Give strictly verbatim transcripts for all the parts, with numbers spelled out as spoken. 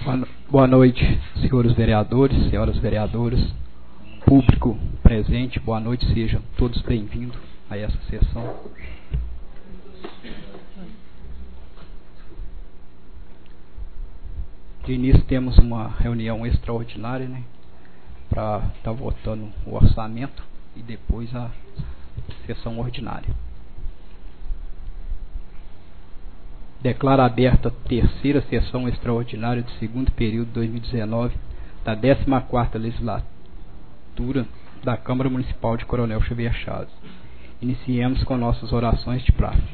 Boa no- Boa noite, senhores vereadores, senhoras vereadoras, público presente, boa noite, sejam todos bem-vindos a essa sessão. De início temos uma reunião extraordinária, né, para estar votando o orçamento e depois a sessão ordinária. Declaro aberta a terceira sessão extraordinária do segundo período de dois mil e dezenove da décima quarta legislatura da Câmara Municipal de Coronel Xavier Chaves. Iniciemos com nossas orações de praxe.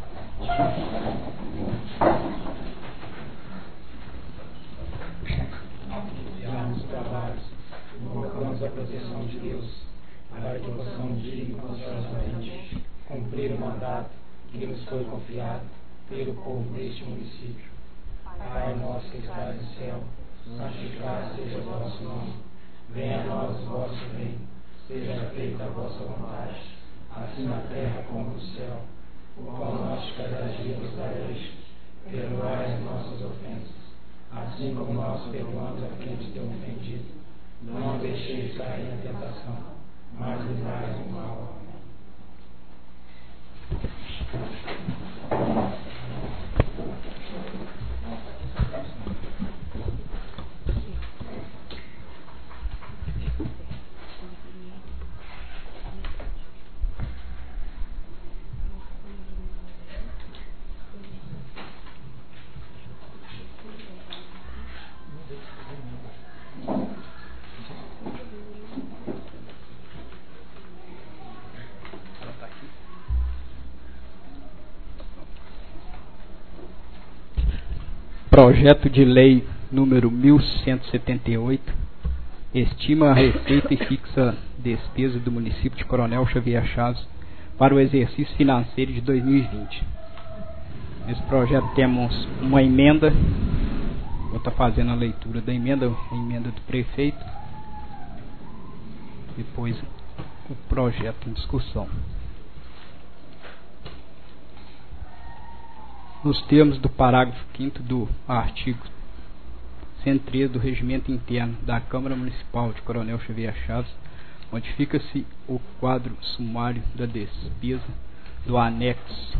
Nos trabalhos, invocamos a proteção de Deus, para que possamos digno e consciosamente cumprir o mandato que nos foi confiado pelo povo deste município. Pai nosso que estás no céu, santificado seja o vosso nome. Venha a nós o vosso reino, seja feita a vossa vontade, assim na terra como no céu. O pão nosso de cada dia nos dai hoje, perdoai as nossas ofensas, assim como nós perdoamos a quem nos tem ofendido. Não deixeis cair na tentação, mas livrai-nos do mal. Projeto de Lei número mil cento e setenta e oito estima a receita e fixa despesa do município de Coronel Xavier Chaves para o exercício financeiro de dois mil e vinte. Nesse projeto temos uma emenda, vou estar fazendo a leitura da emenda, a emenda do prefeito, depois o projeto em discussão. Nos termos do parágrafo quinto do artigo cento e treze do Regimento Interno da Câmara Municipal de Coronel Xavier Chaves, modifica-se o quadro sumário da despesa do anexo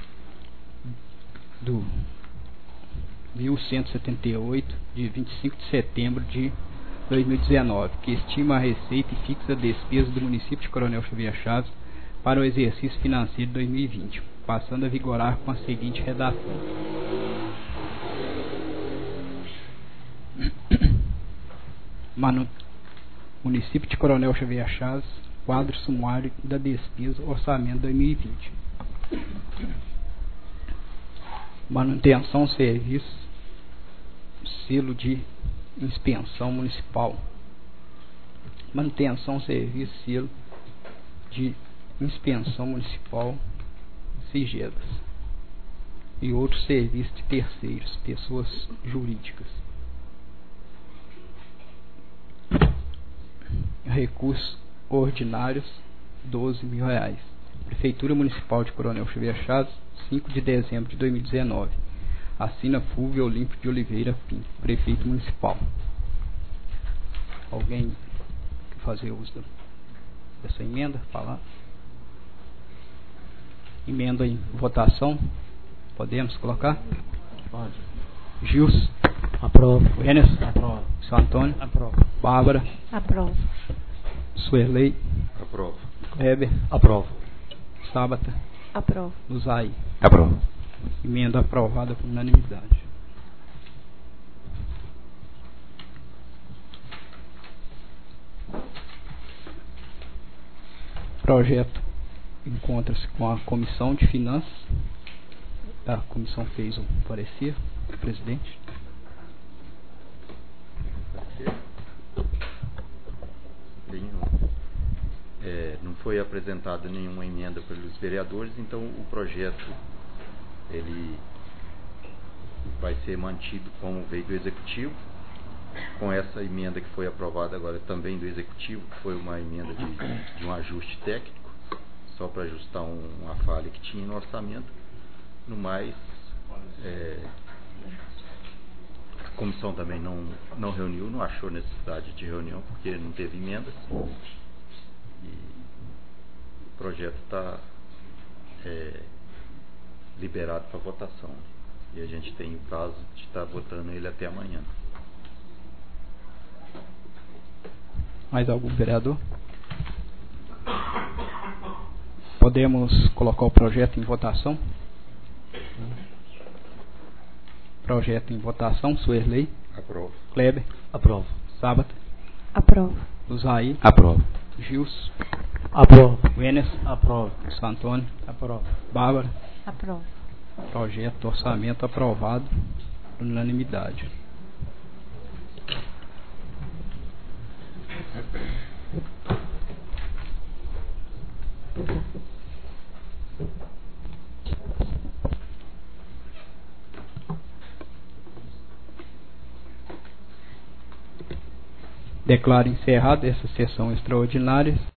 do mil cento e setenta e oito, de vinte e cinco de setembro de dois mil e dezenove, que estima a receita e fixa a despesa do município de Coronel Xavier Chaves para o exercício financeiro de dois mil e vinte, passando a vigorar com a seguinte redação. Manu... Município de Coronel Xavier Chaves, quadro sumário da despesa, orçamento dois mil e vinte. Manutenção, serviço, selo de inspeção municipal. Manutenção, serviço, selo de inspeção municipal, sigelas e outros serviços de terceiros, pessoas jurídicas. Recursos ordinários, doze mil reais. Prefeitura Municipal de Coronel Xavier Chaves, cinco de dezembro de dois mil e dezenove. Assina Fulvio Olímpio de Oliveira Pinto, prefeito municipal. Alguém quer fazer uso dessa emenda? Falar? Emenda em votação. Podemos colocar? Pode. Gils. Aprova. Enes. Aprova. São Antônio. Aprova. Bárbara. Aprova. Suerlei. Aprova. Weber. Aprova. Sábata. Aprova. Luzai. Aprova. Emenda aprovada por unanimidade. Projeto encontra-se com a Comissão de Finanças. A comissão fez um parecer, presidente. É, não foi apresentada nenhuma emenda pelos vereadores, então o projeto ele vai ser mantido como veio do Executivo, com essa emenda que foi aprovada agora também do Executivo, que foi uma emenda de, de um ajuste técnico, só para ajustar um, uma falha que tinha no orçamento. No mais, é, comissão também não, não reuniu, não achou necessidade de reunião, porque não teve emendas. E o projeto está é, liberado para votação. E a gente tem o prazo de estar votando ele até amanhã. Mais algum vereador? Podemos colocar o projeto em votação? Projeto em votação. Suerley. Aprovo. Kleber. Aprovo. Sábata. Aprovo. Usaí. Aprovo. Gils. Aprovo. Wêners. Aprovo. Santônio. Aprovo. Bárbara. Aprovo. Projeto de orçamento aprovado por unanimidade. Declaro encerrada essa sessão extraordinária.